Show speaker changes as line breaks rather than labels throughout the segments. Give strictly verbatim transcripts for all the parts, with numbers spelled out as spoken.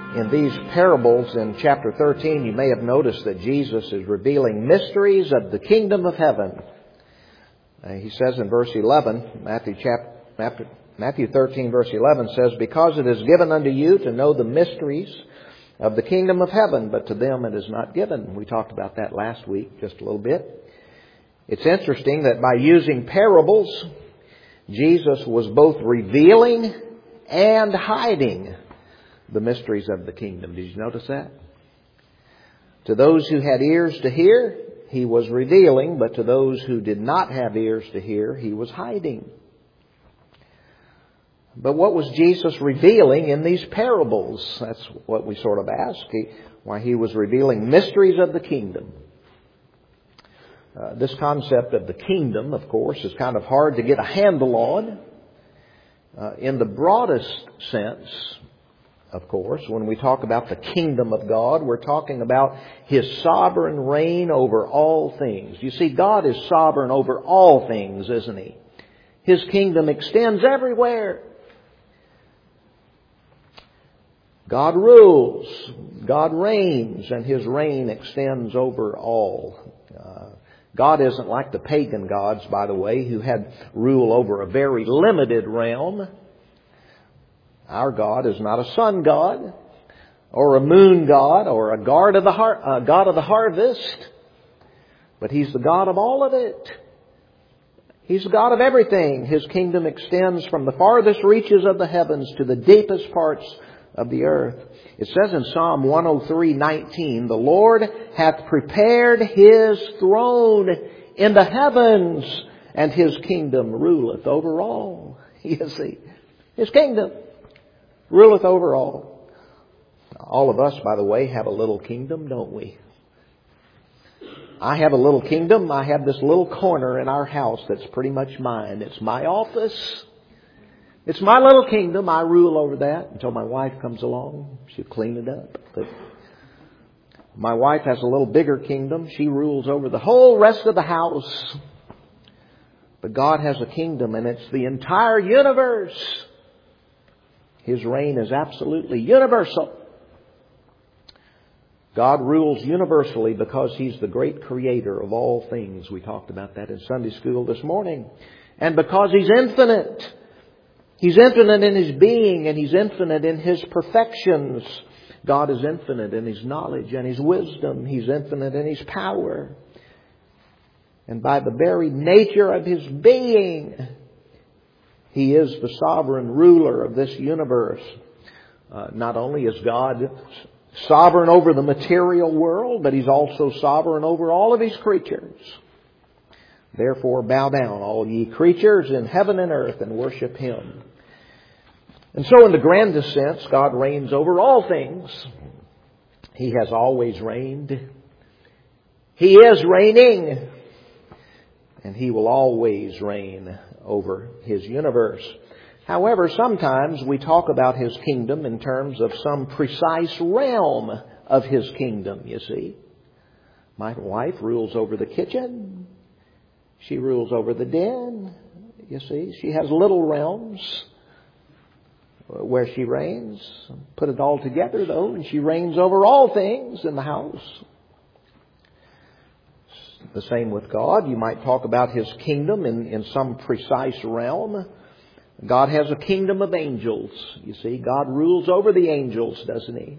In these parables in chapter thirteen, you may have noticed that Jesus is revealing mysteries of the kingdom of heaven. Uh, he says in verse eleven, Matthew, chapter, Matthew thirteen verse eleven says, "Because it is given unto you to know the mysteries of the kingdom of heaven, but to them it is not given." We talked about that last week just a little bit. It's interesting that by using parables, Jesus was both revealing and hiding the mysteries of the kingdom. Did you notice that? To those who had ears to hear, He was revealing, but to those who did not have ears to hear, He was hiding. But what was Jesus revealing in these parables? That's what we sort of ask. He, why He was revealing mysteries of the kingdom. Uh, this concept of the kingdom, of course, is kind of hard to get a handle on. Uh, in the broadest sense, of course, when we talk about the kingdom of God, we're talking about His sovereign reign over all things. You see, God is sovereign over all things, isn't He? His kingdom extends everywhere. God rules, God reigns, and His reign extends over all. Uh, God isn't like the pagan gods, by the way, who had rule over a very limited realm. Our God is not a sun god, or a moon god, or a god of the har- uh, God of the harvest, but He's the God of all of it. He's the God of everything. His kingdom extends from the farthest reaches of the heavens to the deepest parts of the earth. It says in Psalm one oh three nineteen, "The Lord hath prepared His throne in the heavens, and His kingdom ruleth over all." You see, His kingdom ruleth over all. All of us, by the way, have a little kingdom, don't we? I have a little kingdom. I have this little corner in our house that's pretty much mine. It's my office. It's my little kingdom. I rule over that until my wife comes along. She'll clean it up. But my wife has a little bigger kingdom. She rules over the whole rest of the house. But God has a kingdom, and it's the entire universe. His reign is absolutely universal. God rules universally because He's the great creator of all things. We talked about that in Sunday school this morning. And because He's infinite. He's infinite in His being, and He's infinite in His perfections. God is infinite in His knowledge and His wisdom. He's infinite in His power. And by the very nature of His being, He is the sovereign ruler of this universe. Uh, not only is God sovereign over the material world, but He's also sovereign over all of His creatures. Therefore bow down, all ye creatures in heaven and earth, and worship Him. And so in the grandest sense, God reigns over all things. He has always reigned. He is reigning. And He will always reign over His universe. However, sometimes we talk about His kingdom in terms of some precise realm of His kingdom, you see. My wife rules over the kitchen. She rules over the den, you see. She has little realms where she reigns. Put it all together, though, and she reigns over all things in the house. The same with God. You might talk about His kingdom in, in some precise realm. God has a kingdom of angels, you see. God rules over the angels, doesn't He?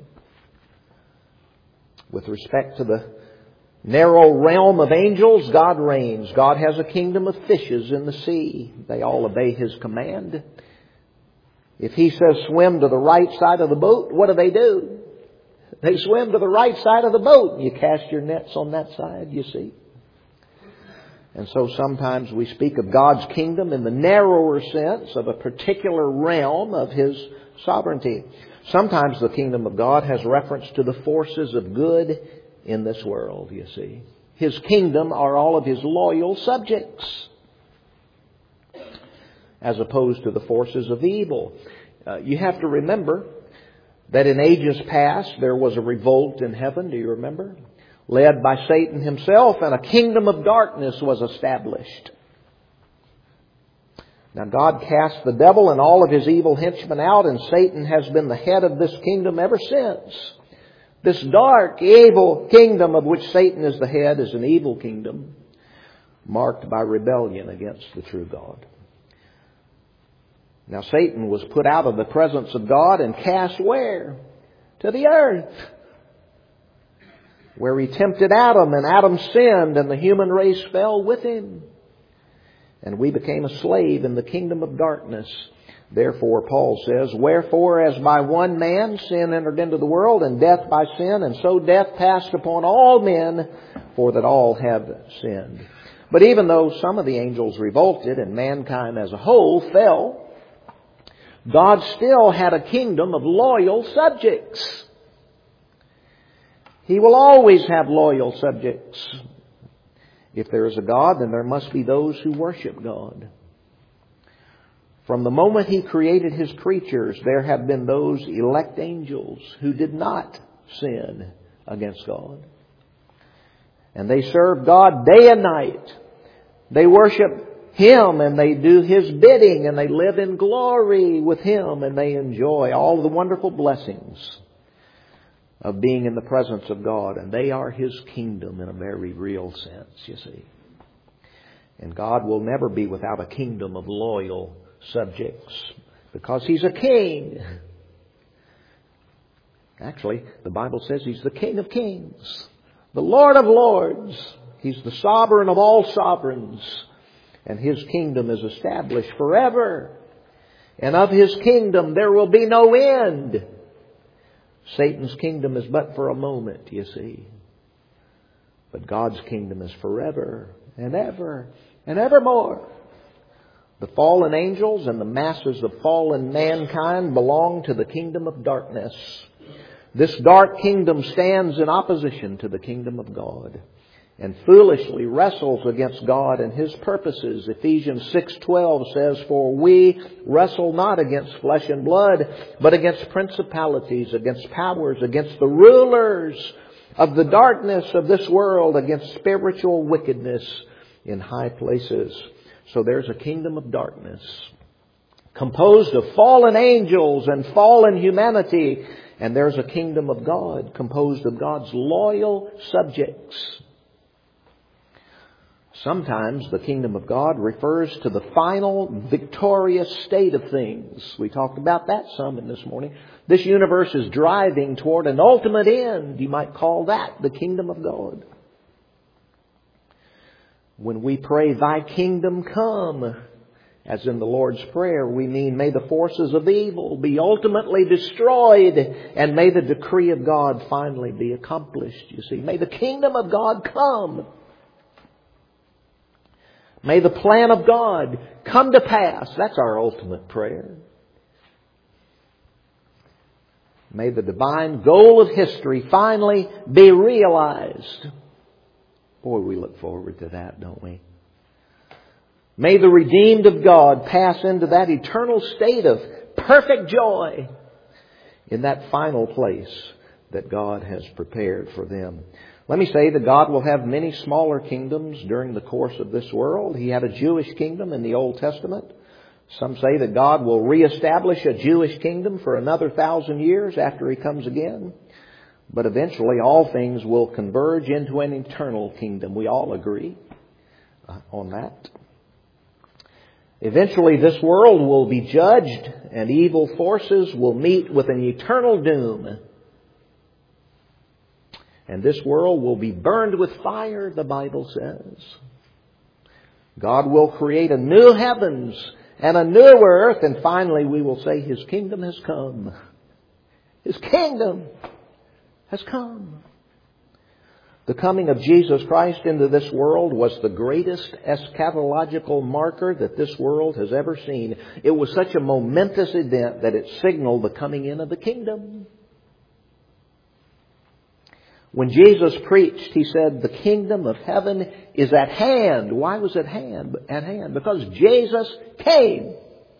With respect to the narrow realm of angels, God reigns. God has a kingdom of fishes in the sea. They all obey His command. If He says swim to the right side of the boat, what do they do? They swim to the right side of the boat. You cast your nets on that side, you see. And so sometimes we speak of God's kingdom in the narrower sense of a particular realm of His sovereignty. Sometimes the kingdom of God has reference to the forces of good in this world, you see. His kingdom are all of His loyal subjects, as opposed to the forces of evil. Uh, you have to remember that in ages past there was a revolt in heaven. Do you remember? Led by Satan himself, and a kingdom of darkness was established. Now God cast the devil and all of his evil henchmen out, and Satan has been the head of this kingdom ever since. This dark, evil kingdom of which Satan is the head is an evil kingdom marked by rebellion against the true God. Now Satan was put out of the presence of God and cast where? To the earth, where he tempted Adam, and Adam sinned, and the human race fell with him. And we became a slave in the kingdom of darkness. Therefore, Paul says, wherefore, as by one man sin entered into the world, and death by sin, and so death passed upon all men, for that all have sinned. But even though some of the angels revolted and mankind as a whole fell, God still had a kingdom of loyal subjects. He will always have loyal subjects. If there is a God, then there must be those who worship God. From the moment He created His creatures, there have been those elect angels who did not sin against God. And they serve God day and night. They worship Him and they do His bidding, and they live in glory with Him, and they enjoy all the wonderful blessings of being in the presence of God. And they are His kingdom in a very real sense, you see. And God will never be without a kingdom of loyal subjects, because He's a king. Actually, the Bible says He's the King of kings, the Lord of lords. He's the sovereign of all sovereigns. And His kingdom is established forever. And of His kingdom there will be no end. Satan's kingdom is but for a moment, you see. But God's kingdom is forever and ever and evermore. The fallen angels and the masses of fallen mankind belong to the kingdom of darkness. This dark kingdom stands in opposition to the kingdom of God, and foolishly wrestles against God and His purposes. Ephesians six twelve says, for we wrestle not against flesh and blood, but against principalities, against powers, against the rulers of the darkness of this world, against spiritual wickedness in high places. So there's a kingdom of darkness composed of fallen angels and fallen humanity. And there's a kingdom of God composed of God's loyal subjects. Sometimes the kingdom of God refers to the final victorious state of things. We talked about that some in this morning. This universe is driving toward an ultimate end. You might call that the kingdom of God. When we pray, Thy kingdom come, as in the Lord's Prayer, we mean may the forces of evil be ultimately destroyed, and may the decree of God finally be accomplished. You see, may the kingdom of God come. May the plan of God come to pass. That's our ultimate prayer. May the divine goal of history finally be realized. Boy, we look forward to that, don't we? May the redeemed of God pass into that eternal state of perfect joy in that final place that God has prepared for them. Let me say that God will have many smaller kingdoms during the course of this world. He had a Jewish kingdom in the Old Testament. Some say that God will reestablish a Jewish kingdom for another thousand years after He comes again. But eventually all things will converge into an eternal kingdom. We all agree on that. Eventually this world will be judged, and evil forces will meet with an eternal doom. And this world will be burned with fire, the Bible says. God will create a new heavens and a new earth, and finally we will say His kingdom has come. His kingdom has come. The coming of Jesus Christ into this world was the greatest eschatological marker that this world has ever seen. It was such a momentous event that it signaled the coming in of the kingdom. When Jesus preached, He said, the kingdom of heaven is at hand. Why was it hand, at hand? Because Jesus came.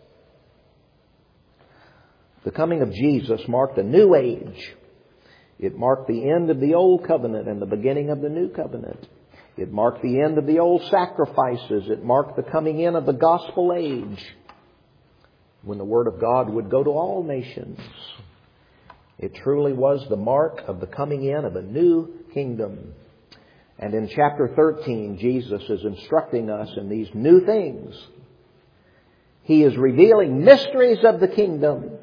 The coming of Jesus marked a new age. It marked the end of the old covenant and the beginning of the new covenant. It marked the end of the old sacrifices. It marked the coming in of the gospel age. when the Word of God would go to all nations. It truly was the mark of the coming in of a new kingdom. And in chapter thirteen, Jesus is instructing us in these new things. He is revealing mysteries of the kingdom.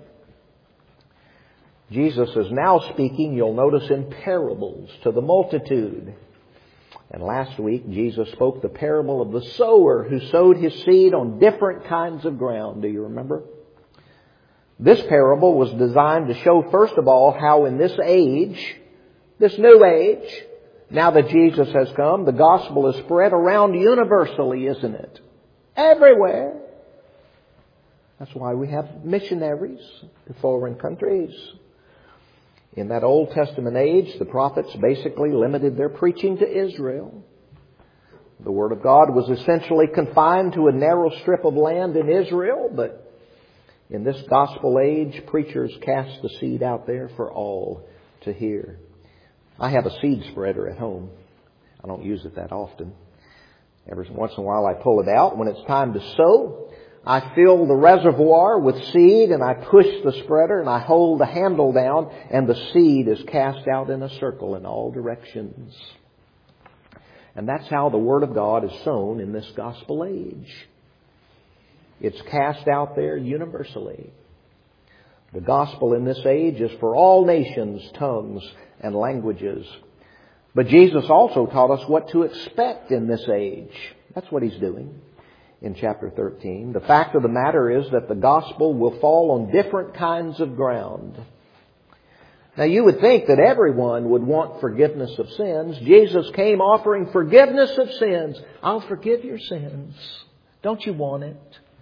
Jesus is now speaking, you'll notice, in parables to the multitude. And last week, Jesus spoke the parable of the sower who sowed his seed on different kinds of ground. Do you remember? This parable was designed to show, first of all, how in this age, this new age, now that Jesus has come, the gospel is spread around universally, isn't it? Everywhere. That's why we have missionaries in foreign countries. In that Old Testament age, the prophets basically limited their preaching to Israel. The Word of God was essentially confined to a narrow strip of land in Israel, but in this gospel age, preachers cast the seed out there for all to hear. I have a seed spreader at home. I don't use it that often. Every once in a while I pull it out. When it's time to sow, I fill the reservoir with seed and I push the spreader and I hold the handle down and the seed is cast out in a circle in all directions. And that's how the Word of God is sown in this gospel age. It's cast out there universally. The gospel in this age is for all nations, tongues, and languages. But Jesus also taught us what to expect in this age. That's what He's doing in chapter thirteen. The fact of the matter is that the gospel will fall on different kinds of ground. Now you would think that everyone would want forgiveness of sins. Jesus came offering forgiveness of sins. I'll forgive your sins. Don't you want it?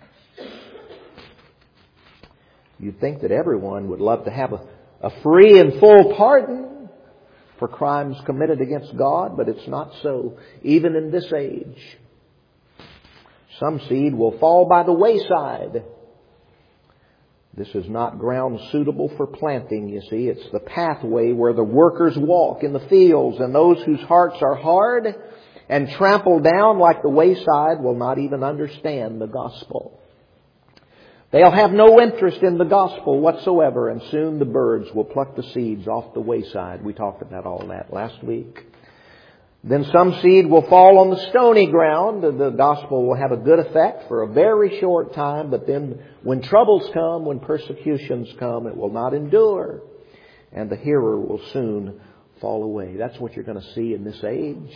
You'd think that everyone would love to have a, a free and full pardon for crimes committed against God, but it's not so, even in this age. Some seed will fall by the wayside. This is not ground suitable for planting, you see. It's the pathway where the workers walk in the fields, and those whose hearts are hard and trampled down like the wayside will not even understand the gospel. They'll have no interest in the gospel whatsoever, and soon the birds will pluck the seeds off the wayside. We talked about all that last week. Then some seed will fall on the stony ground. The gospel will have a good effect for a very short time, but then when troubles come, when persecutions come, it will not endure, and the hearer will soon fall away. That's what you're going to see in this age.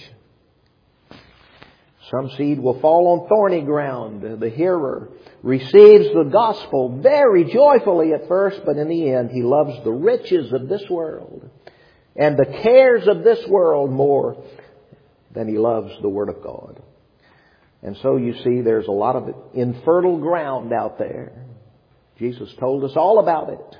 Some seed will fall on thorny ground. The hearer receives the gospel very joyfully at first, but in the end he loves the riches of this world and the cares of this world more than he loves the Word of God. And so you see there's a lot of infertile ground out there. Jesus told us all about it.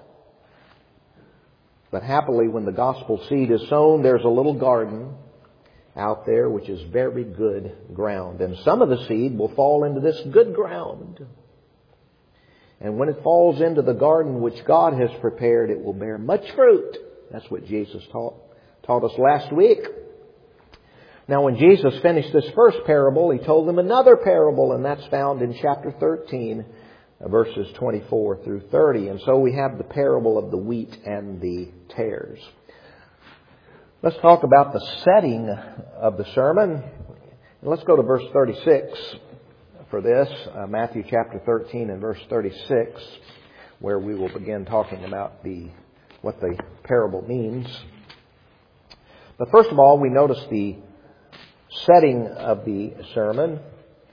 But happily, when the gospel seed is sown, there's a little garden out there which is very good ground. And some of the seed will fall into this good ground. And when it falls into the garden which God has prepared, it will bear much fruit. That's what Jesus taught, taught us last week. Now, when Jesus finished this first parable, He told them another parable, and that's found in chapter thirteen, verses twenty-four through thirty. And so we have the parable of the wheat and the tares. Let's talk about the setting of the sermon. Let's go to verse thirty-six for this, uh, Matthew chapter thirteen and verse thirty-six, where we will begin talking about the what the parable means. But first of all, we notice the setting of the sermon,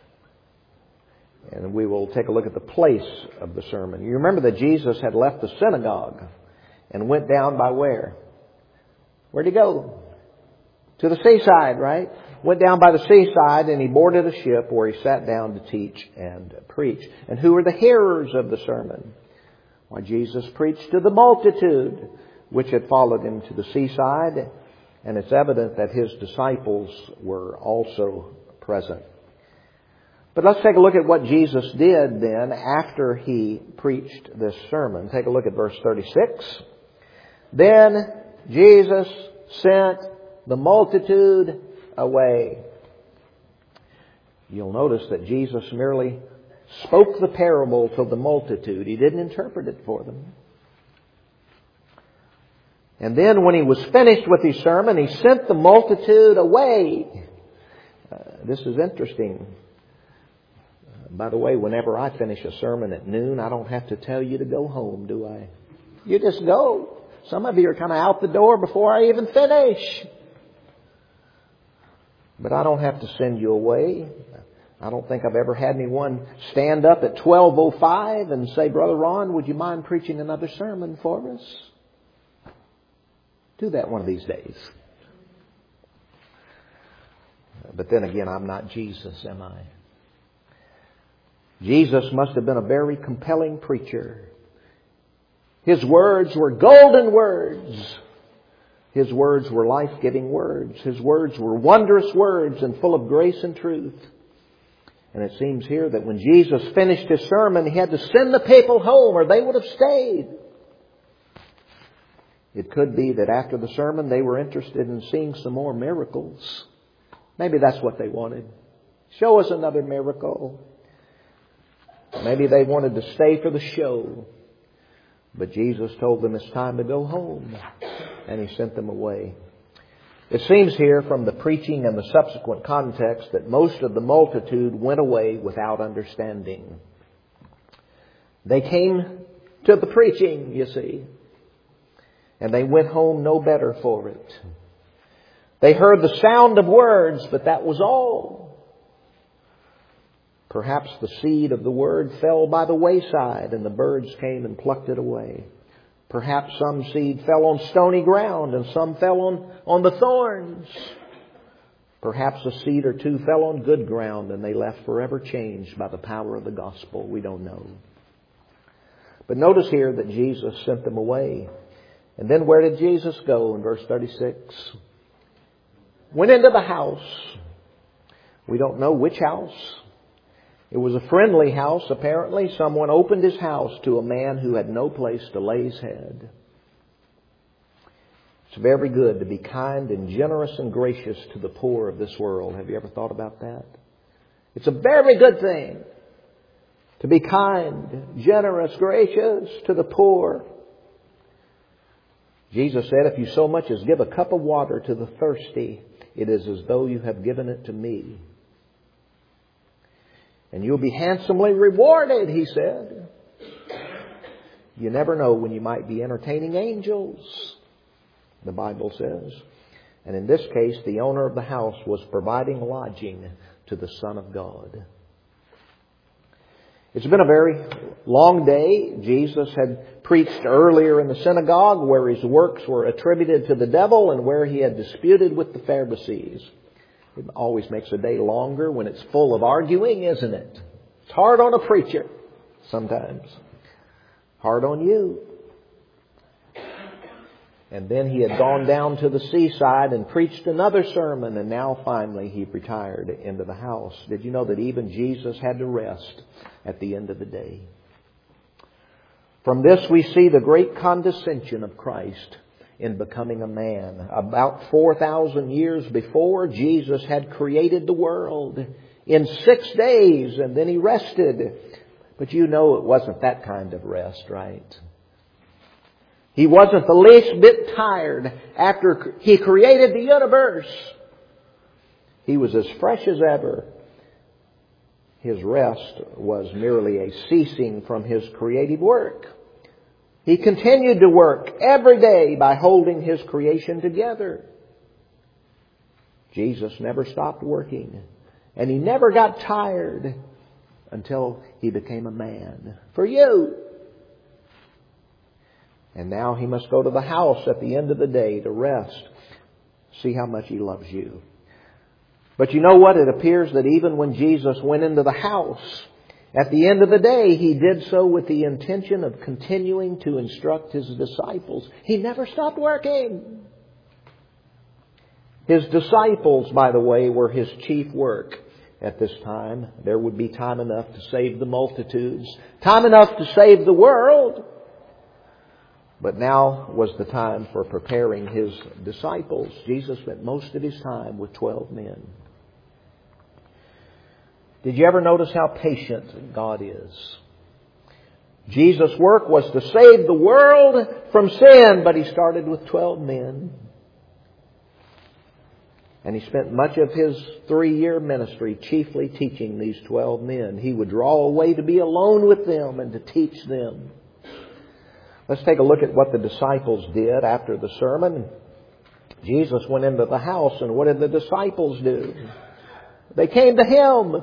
and we will take a look at the place of the sermon. You remember that Jesus had left the synagogue and went down by where? Where'd He go? To the seaside, right? Went down by the seaside and He boarded a ship where He sat down to teach and preach. And who were the hearers of the sermon? Why, Jesus preached to the multitude which had followed Him to the seaside. And it's evident that His disciples were also present. But let's take a look at what Jesus did then after He preached this sermon. Take a look at verse thirty-six. Then Jesus sent the multitude away. You'll notice that Jesus merely spoke the parable to the multitude. He didn't interpret it for them. And then when he was finished with his sermon, he sent the multitude away. Uh, this is interesting. Uh, by the way, whenever I finish a sermon at noon, I don't have to tell you to go home, do I? You just go. Some of you are kind of out the door before I even finish. But I don't have to send you away. I don't think I've ever had anyone stand up at twelve oh five and say, Brother Ron, would you mind preaching another sermon for us? Do that one of these days. But then again, I'm not Jesus, am I? Jesus must have been a very compelling preacher. His words were golden words. His words were life-giving words. His words were wondrous words and full of grace and truth. And it seems here that when Jesus finished his sermon, he had to send the people home or they would have stayed. It could be that after the sermon they were interested in seeing some more miracles. Maybe that's what they wanted. Show us another miracle. Maybe they wanted to stay for the show. But Jesus told them it's time to go home. And he sent them away. It seems here from the preaching and the subsequent context that most of the multitude went away without understanding. They came to the preaching, you see. And they went home no better for it. They heard the sound of words, but that was all. Perhaps the seed of the word fell by the wayside and the birds came and plucked it away. Perhaps some seed fell on stony ground and some fell on, on the thorns. Perhaps a seed or two fell on good ground and they left forever changed by the power of the gospel. We don't know. But notice here that Jesus sent them away. And then where did Jesus go in verse thirty-six? Went into the house. We don't know which house. It was a friendly house, apparently. Someone opened his house to a man who had no place to lay his head. It's very good to be kind and generous and gracious to the poor of this world. Have you ever thought about that? It's a very good thing to be kind, generous, gracious to the poor. Jesus said, if you so much as give a cup of water to the thirsty, it is as though you have given it to me. And you'll be handsomely rewarded, he said. You never know when you might be entertaining angels, the Bible says. And in this case, the owner of the house was providing lodging to the Son of God. It's been a very long day. Jesus had preached earlier in the synagogue where his works were attributed to the devil and where he had disputed with the Pharisees. It always makes a day longer when it's full of arguing, isn't it? It's hard on a preacher sometimes. Hard on you. And then he had gone down to the seaside and preached another sermon, and now finally he retired into the house. Did you know that even Jesus had to rest at the end of the day? From this we see the great condescension of Christ in becoming a man. About four thousand years before, Jesus had created the world in six days and then he rested. But you know it wasn't that kind of rest, right? He wasn't the least bit tired after he created the universe. He was as fresh as ever. His rest was merely a ceasing from his creative work. He continued to work every day by holding his creation together. Jesus never stopped working, and he never got tired until he became a man for you. And now he must go to the house at the end of the day to rest. See how much he loves you. But you know what? It appears that even when Jesus went into the house, at the end of the day, he did so with the intention of continuing to instruct his disciples. He never stopped working. His disciples, by the way, were his chief work at this time. There would be time enough to save the multitudes, time enough to save the world. But now was the time for preparing his disciples. Jesus spent most of his time with twelve men. Did you ever notice how patient God is? Jesus' work was to save the world from sin, but He started with twelve men. And He spent much of His three-year ministry chiefly teaching these twelve men. He would draw away to be alone with them and to teach them. Let's take a look at what the disciples did after the sermon. Jesus went into the house, and what did the disciples do? They came to Him.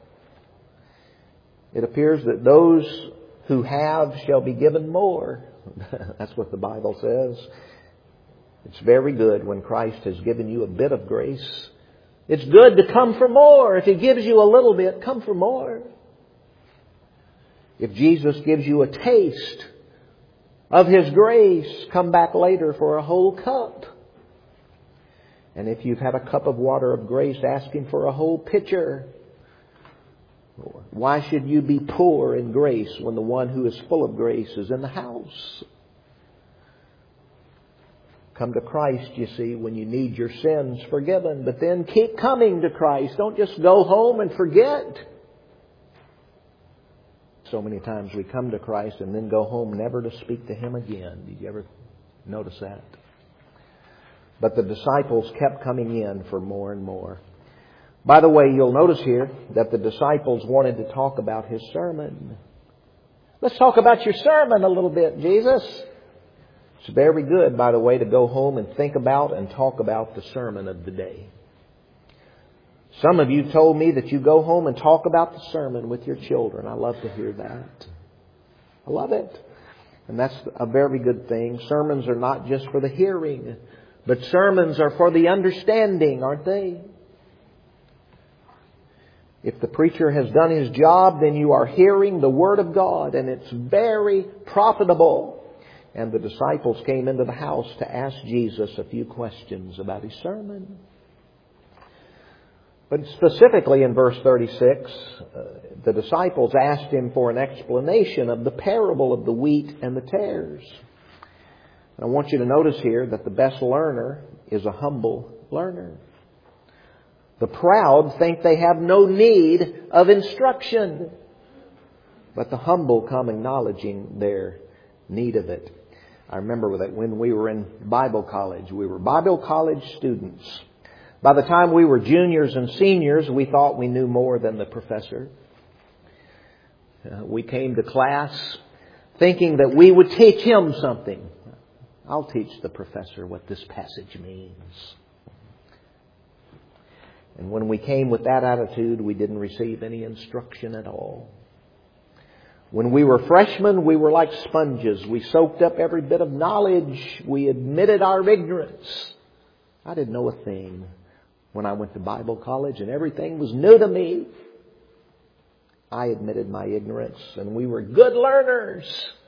It appears that those who have shall be given more. That's what the Bible says. It's very good when Christ has given you a bit of grace. It's good to come for more. If He gives you a little bit, come for more. If Jesus gives you a taste of His grace, come back later for a whole cup. And if you've had a cup of water of grace, ask Him for a whole pitcher. Why should you be poor in grace when the one who is full of grace is in the house? Come to Christ, you see, when you need your sins forgiven. But then keep coming to Christ. Don't just go home and forget. So many times we come to Christ and then go home never to speak to Him again. Did you ever notice that? But the disciples kept coming in for more and more. By the way, you'll notice here that the disciples wanted to talk about His sermon. Let's talk about your sermon a little bit, Jesus. It's very good, by the way, to go home and think about and talk about the sermon of the day. Some of you told me that you go home and talk about the sermon with your children. I love to hear that. I love it. And that's a very good thing. Sermons are not just for the hearing, but sermons are for the understanding, aren't they? If the preacher has done his job, then you are hearing the Word of God, and it's very profitable. And the disciples came into the house to ask Jesus a few questions about His sermon. But specifically in verse thirty-six, uh, the disciples asked Him for an explanation of the parable of the wheat and the tares. And I want you to notice here that the best learner is a humble learner. The proud think they have no need of instruction, but the humble come acknowledging their need of it. I remember that when we were in Bible college, we were Bible college students. By the time we were juniors and seniors, we thought we knew more than the professor. Uh, we came to class thinking that we would teach him something. I'll teach the professor what this passage means. And when we came with that attitude, we didn't receive any instruction at all. When we were freshmen, we were like sponges. We soaked up every bit of knowledge. We admitted our ignorance. I didn't know a thing when I went to Bible college, and everything was new to me. I admitted my ignorance, and we were good learners.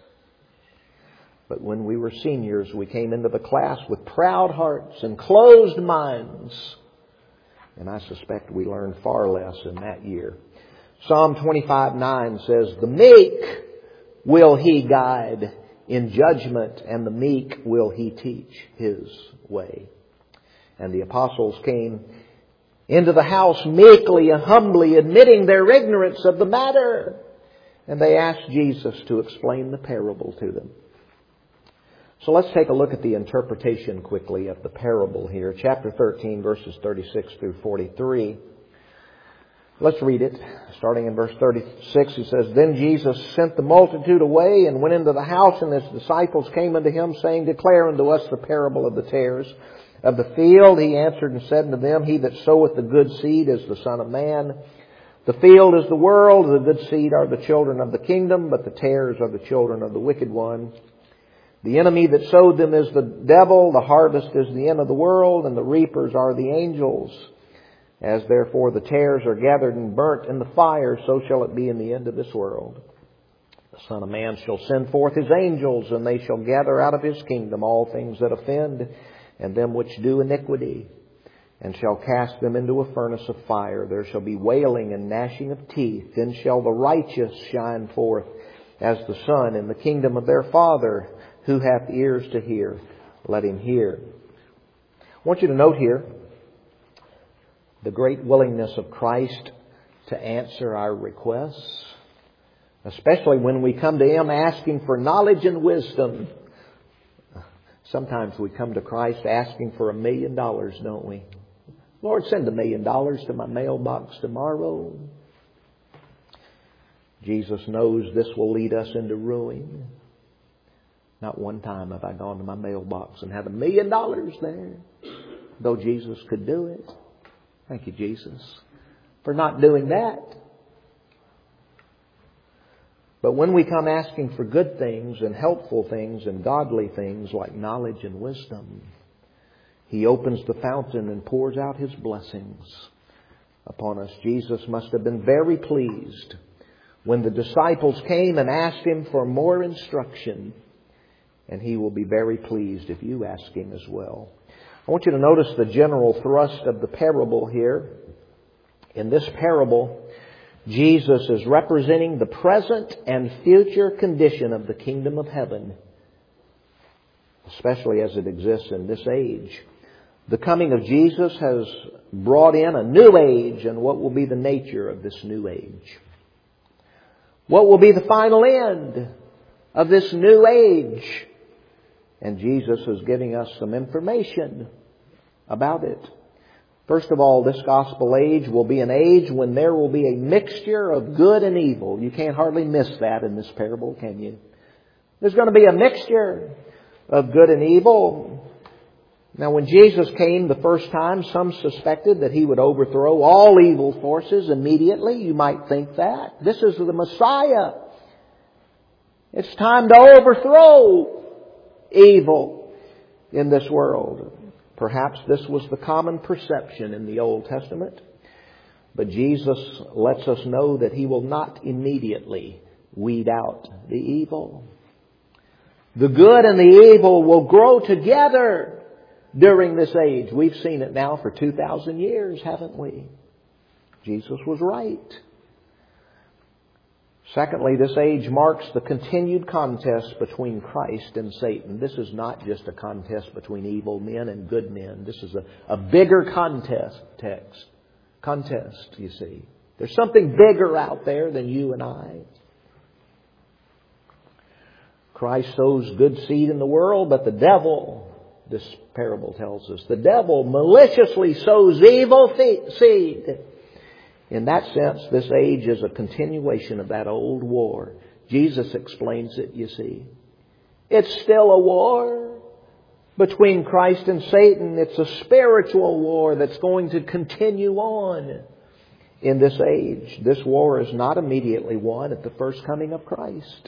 But when we were seniors, we came into the class with proud hearts and closed minds. And I suspect we learned far less in that year. Psalm twenty-five nine says, "The meek will He guide in judgment, and the meek will He teach His way." And the apostles came into the house meekly and humbly, admitting their ignorance of the matter. And they asked Jesus to explain the parable to them. So let's take a look at the interpretation quickly of the parable here. Chapter thirteen, verses thirty-six through forty-three. Let's read it. Starting in verse thirty-six, he says, "Then Jesus sent the multitude away and went into the house, and His disciples came unto Him, saying, Declare unto us the parable of the tares of the field. He answered and said unto them, He that soweth the good seed is the Son of Man. The field is the world, the good seed are the children of the kingdom, but the tares are the children of the wicked one. The enemy that sowed them is the devil, the harvest is the end of the world, and the reapers are the angels. As therefore the tares are gathered and burnt in the fire, so shall it be in the end of this world. The Son of Man shall send forth His angels, and they shall gather out of His kingdom all things that offend, and them which do iniquity, and shall cast them into a furnace of fire. There shall be wailing and gnashing of teeth. Then shall the righteous shine forth as the sun in the kingdom of their Father. Who hath ears to hear, let him hear." I want you to note here the great willingness of Christ to answer our requests, especially when we come to Him asking for knowledge and wisdom. Sometimes we come to Christ asking for a million dollars, don't we? Lord, send a million dollars to my mailbox tomorrow. Jesus knows this will lead us into ruin. Not one time have I gone to my mailbox and had a million dollars there, though Jesus could do it. Thank you, Jesus, for not doing that. But when we come asking for good things and helpful things and godly things like knowledge and wisdom, He opens the fountain and pours out His blessings upon us. Jesus must have been very pleased when the disciples came and asked Him for more instruction. And He will be very pleased if you ask Him as well. I want you to notice the general thrust of the parable here. In this parable, Jesus is representing the present and future condition of the kingdom of heaven, especially as it exists in this age. The coming of Jesus has brought in a new age, and what will be the nature of this new age? What will be the final end of this new age? And Jesus is giving us some information about it. First of all, this gospel age will be an age when there will be a mixture of good and evil. You can't hardly miss that in this parable, can you? There's going to be a mixture of good and evil. Now, when Jesus came the first time, some suspected that He would overthrow all evil forces immediately. You might think that. This is the Messiah. It's time to overthrow evil in this world. Perhaps this was the common perception in the Old Testament. But Jesus lets us know that He will not immediately weed out the evil. The good and the evil will grow together during this age. We've seen it now for two thousand years, haven't we? Jesus was right. Secondly, this age marks the continued contest between Christ and Satan. This is not just a contest between evil men and good men. This is a, a bigger contest, text, contest, you see. There's something bigger out there than you and I. Christ sows good seed in the world, but the devil, this parable tells us, the devil maliciously sows evil seed. In that sense, this age is a continuation of that old war. Jesus explains it, you see. It's still a war between Christ and Satan. It's a spiritual war that's going to continue on in this age. This war is not immediately won at the first coming of Christ.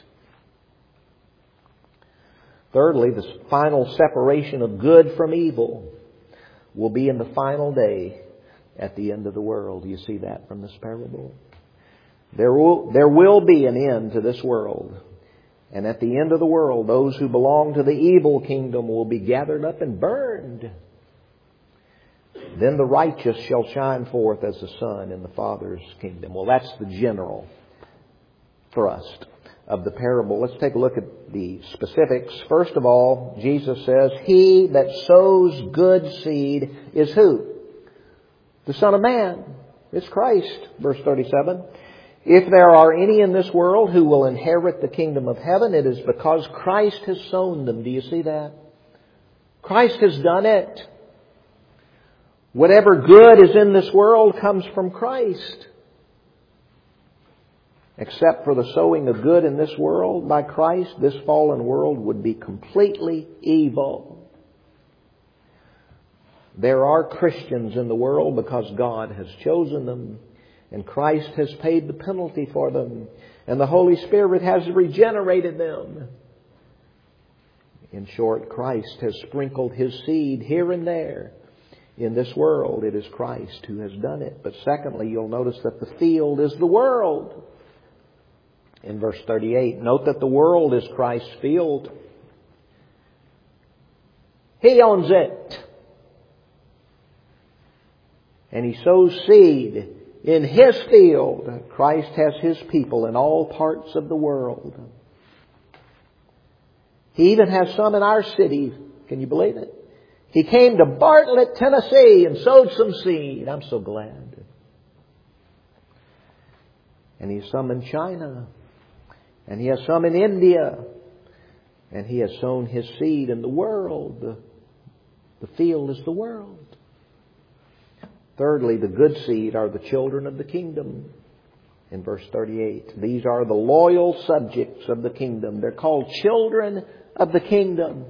Thirdly, the final separation of good from evil will be in the final day at the end of the world. You see that from this parable? There will, there will be an end to this world. And at the end of the world, those who belong to the evil kingdom will be gathered up and burned. Then the righteous shall shine forth as the sun in the Father's kingdom. Well, that's the general thrust of the parable. Let's take a look at the specifics. First of all, Jesus says, He that sows good seed is who? The Son of Man. It's Christ. Verse thirty-seven. If there are any in this world who will inherit the kingdom of heaven, it is because Christ has sown them. Do you see that? Christ has done it. Whatever good is in this world comes from Christ. Except for the sowing of good in this world by Christ, this fallen world would be completely evil. There are Christians in the world because God has chosen them, and Christ has paid the penalty for them, and the Holy Spirit has regenerated them. In short, Christ has sprinkled His seed here and there in this world. It is Christ who has done it. But secondly, you'll notice that the field is the world. In verse thirty-eight, note that the world is Christ's field. He owns it. And He sows seed in His field. Christ has His people in all parts of the world. He even has some in our city. Can you believe it? He came to Bartlett, Tennessee and sowed some seed. I'm so glad. And He has some in China. And He has some in India. And He has sown His seed in the world. The, the field is the world. Thirdly, the good seed are the children of the kingdom. In verse thirty-eight, these are the loyal subjects of the kingdom. They're called children of the kingdom.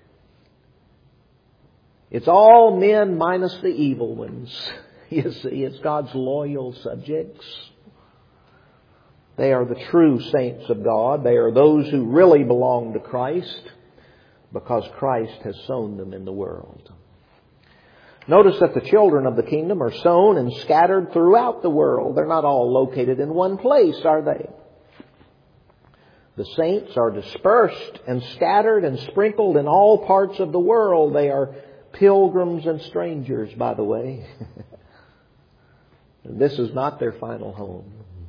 It's all men minus the evil ones. You see, it's God's loyal subjects. They are the true saints of God. They are those who really belong to Christ because Christ has sown them in the world. Notice that the children of the kingdom are sown and scattered throughout the world. They're not all located in one place, are they? The saints are dispersed and scattered and sprinkled in all parts of the world. They are pilgrims and strangers, by the way. This is not their final home.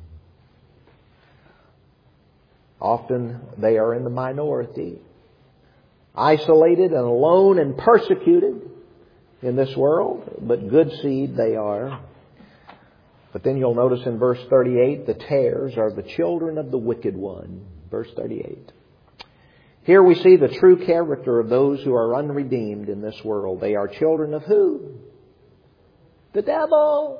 Often they are in the minority, isolated and alone and persecuted in this world, but good seed they are. But then you'll notice in verse thirty-eight, the tares are the children of the wicked one. Verse thirty-eight. Here we see the true character of those who are unredeemed in this world. They are children of who? The devil.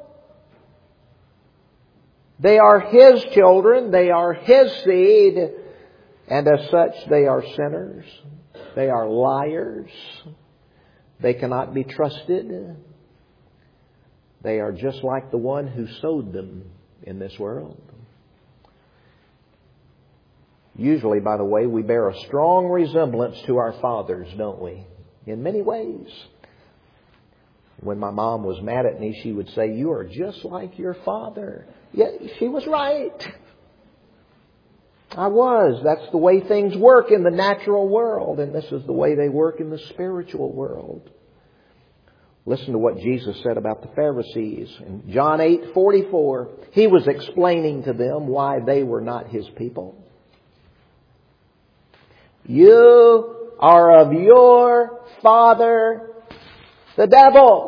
They are his children. They are his seed. And as such, they are sinners. They are liars. They cannot be trusted. They are just like the one who sowed them in this world. Usually, by the way, we bear a strong resemblance to our fathers, don't we? In many ways. When my mom was mad at me, she would say, "You are just like your father." Yeah, she was right. I was. That's the way things work in the natural world, and this is the way they work in the spiritual world. Listen to what Jesus said about the Pharisees. In John eight forty-four, He was explaining to them why they were not His people. You are of your father, the devil.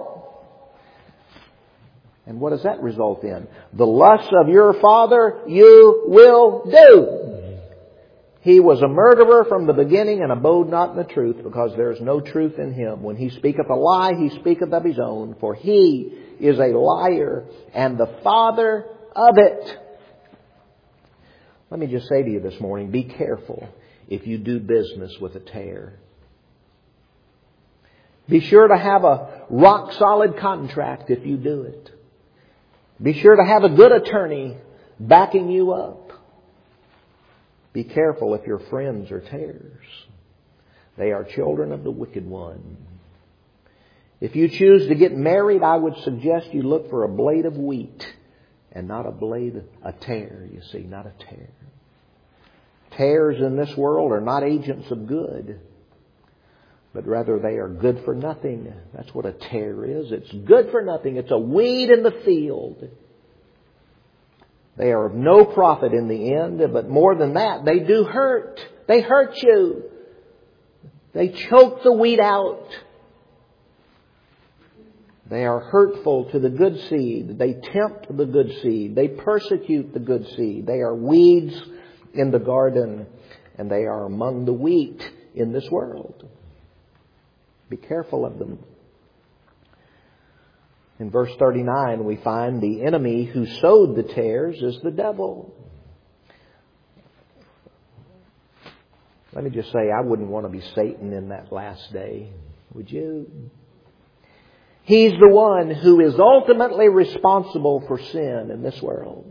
And what does that result in? The lusts of your father you will do. He was a murderer from the beginning and abode not in the truth, because there is no truth in him. When he speaketh a lie, he speaketh of his own, for he is a liar and the father of it. Let me just say to you this morning, be careful if you do business with a tare. Be sure to have a rock-solid contract if you do it. Be sure to have a good attorney backing you up. Be careful if your friends are tares. They are children of the wicked one. If you choose to get married, I would suggest you look for a blade of wheat and not a blade, a tare, you see, not a tare. Tares in this world are not agents of good, but rather they are good for nothing. That's what a tare is. It's good for nothing. It's a weed in the field. They are of no profit in the end, but more than that, they do hurt. They hurt you. They choke the wheat out. They are hurtful to the good seed. They tempt the good seed. They persecute the good seed. They are weeds in the garden, and they are among the wheat in this world. Be careful of them. In verse thirty-nine, we find the enemy who sowed the tares is the devil. Let me just say, I wouldn't want to be Satan in that last day. Would you? He's the one who is ultimately responsible for sin in this world.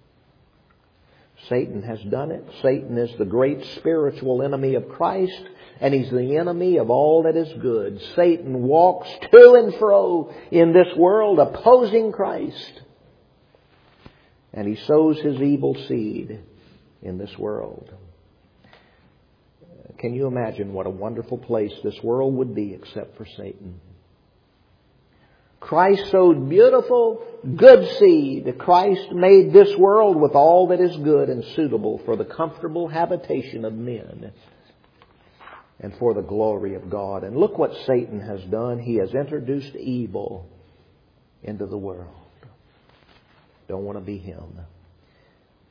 Satan has done it. Satan is the great spiritual enemy of Christ, and he's the enemy of all that is good. Satan walks to and fro in this world opposing Christ, and he sows his evil seed in this world. Can you imagine what a wonderful place this world would be except for Satan? Christ sowed beautiful, good seed. Christ made this world with all that is good and suitable for the comfortable habitation of men and for the glory of God. And look what Satan has done. He has introduced evil into the world. Don't want to be him.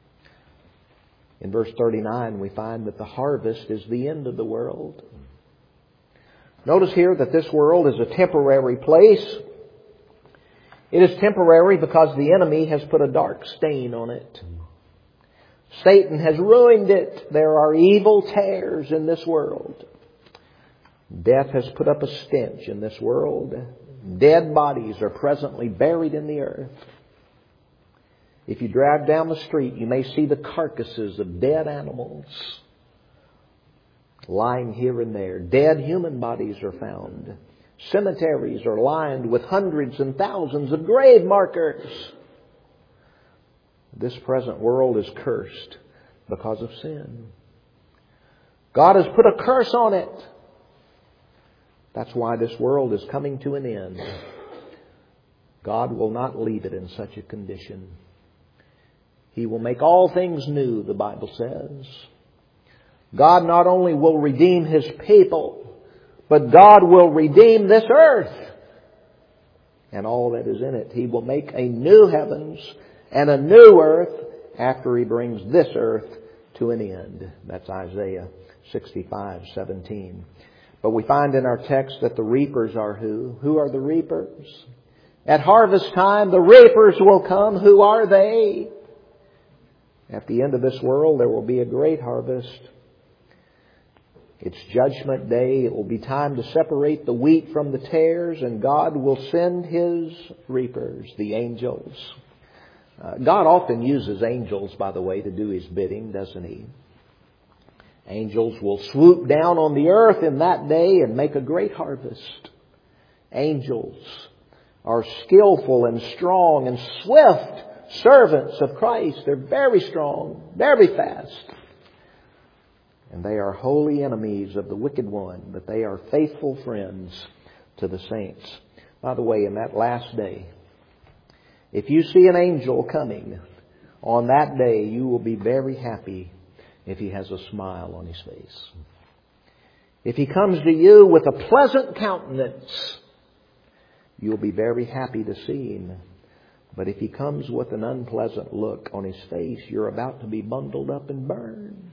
In verse thirty-nine, we find that the harvest is the end of the world. Notice here that this world is a temporary place. It is temporary because the enemy has put a dark stain on it. Satan has ruined it. There are evil tares in this world. Death has put up a stench in this world. Dead bodies are presently buried in the earth. If you drive down the street, you may see the carcasses of dead animals lying here and there. Dead human bodies are found. Cemeteries are lined with hundreds and thousands of grave markers. This present world is cursed because of sin. God has put a curse on it. That's why this world is coming to an end. God will not leave it in such a condition. He will make all things new, the Bible says. God not only will redeem His people, but God will redeem this earth and all that is in it. He will make a new heavens and a new earth after He brings this earth to an end. That's Isaiah sixty-five seventeen. But we find in our text that the reapers are who? Who are the reapers? At harvest time, the reapers will come. Who are they? At the end of this world, there will be a great harvest. It's Judgment Day. It will be time to separate the wheat from the tares, and God will send His reapers, the angels. Uh, God often uses angels, by the way, to do His bidding, doesn't He? Angels will swoop down on the earth in that day and make a great harvest. Angels are skillful and strong and swift servants of Christ. They're very strong, very fast. And they are holy enemies of the wicked one, but they are faithful friends to the saints. By the way, in that last day, if you see an angel coming on that day, you will be very happy if he has a smile on his face. If he comes to you with a pleasant countenance, you'll be very happy to see him. But if he comes with an unpleasant look on his face, you're about to be bundled up and burned.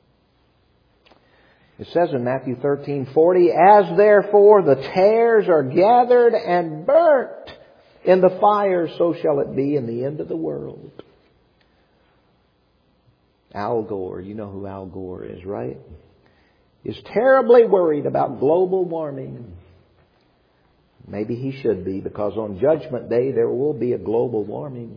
It says in Matthew thirteen forty, "As therefore the tares are gathered and burnt in the fire, so shall it be in the end of the world." Al Gore, you know who Al Gore is, right? Is terribly worried about global warming. Maybe he should be, because on Judgment Day there will be a global warming.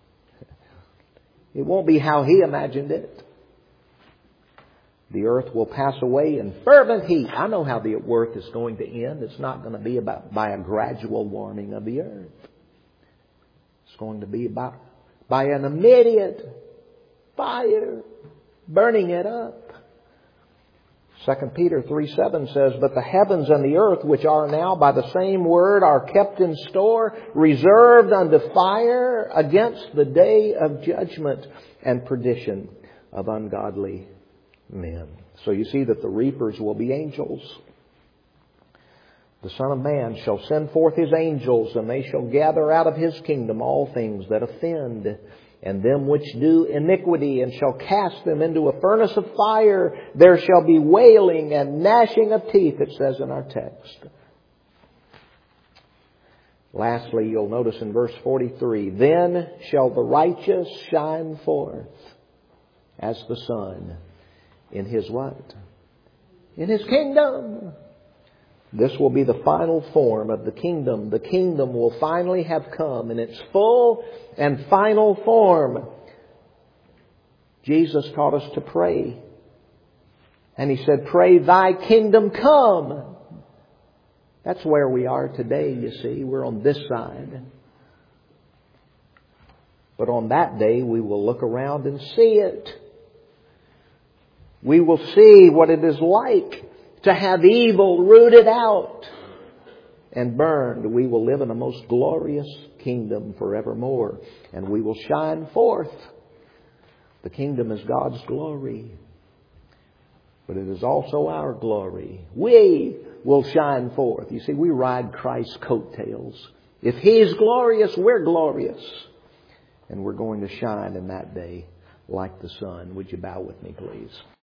It won't be how he imagined it. The earth will pass away in fervent heat. I know how the earth is going to end. It's not going to be about by a gradual warming of the earth. It's going to be about by an immediate fire burning it up. Second Peter three seven says, "But the heavens and the earth, which are now by the same word, are kept in store, reserved unto fire against the day of judgment and perdition of ungodly men." So you see that the reapers will be angels. "The Son of Man shall send forth His angels, and they shall gather out of His kingdom all things that offend, and them which do iniquity, and shall cast them into a furnace of fire. There shall be wailing and gnashing of teeth," it says in our text. Lastly, you'll notice in verse forty-three, "Then shall the righteous shine forth as the sun in His" what? In His kingdom. This will be the final form of the kingdom. The kingdom will finally have come in its full and final form. Jesus taught us to pray. And He said, "Pray, Thy kingdom come." That's where we are today, you see. We're on this side. But on that day, we will look around and see it. We will see what it is like to have evil rooted out and burned. We will live in a most glorious kingdom forevermore. And we will shine forth. The kingdom is God's glory. But it is also our glory. We will shine forth. You see, we ride Christ's coattails. If He's glorious, we're glorious. And we're going to shine in that day like the sun. Would you bow with me, please?